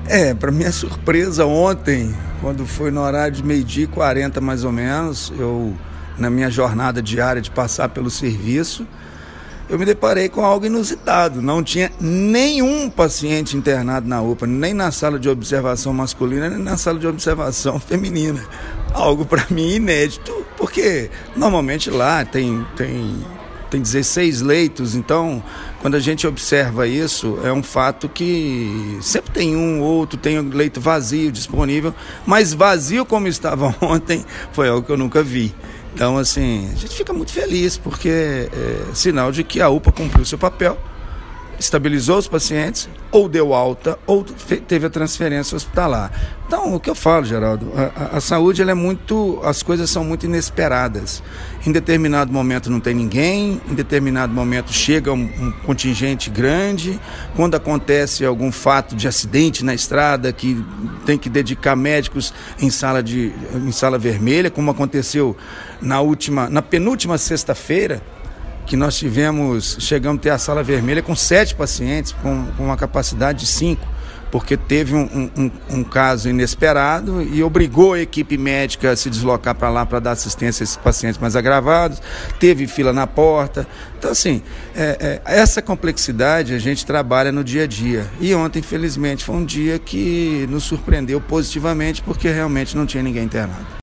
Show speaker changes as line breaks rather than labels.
Para minha surpresa, ontem, quando foi no horário de 12h40 mais ou menos, na minha jornada diária de passar pelo serviço, eu me deparei com algo inusitado. Não tinha nenhum paciente internado na UPA, nem na sala de observação masculina, nem na sala de observação feminina. Algo para mim inédito, porque normalmente lá tem 16 leitos, então quando a gente observa isso, é um fato que sempre tem um ou outro, tem um leito vazio disponível, mas vazio como estava ontem foi algo que eu nunca vi. Então, assim, a gente fica muito feliz, porque é sinal de que a UPA cumpriu seu papel, estabilizou os pacientes, ou deu alta, ou teve a transferência hospitalar. Então, o que eu falo, Geraldo, a saúde, as coisas são muito inesperadas. Em determinado momento não tem ninguém, em determinado momento chega um contingente grande, quando acontece algum fato de acidente na estrada, que tem que dedicar médicos em sala vermelha, como aconteceu na penúltima sexta-feira, que nós chegamos a ter a sala vermelha com 7 pacientes, com uma capacidade de 5, porque teve um caso inesperado e obrigou a equipe médica a se deslocar para lá para dar assistência a esses pacientes mais agravados, teve fila na porta. Então, assim, essa complexidade a gente trabalha no dia a dia. E ontem, infelizmente, foi um dia que nos surpreendeu positivamente, porque realmente não tinha ninguém internado.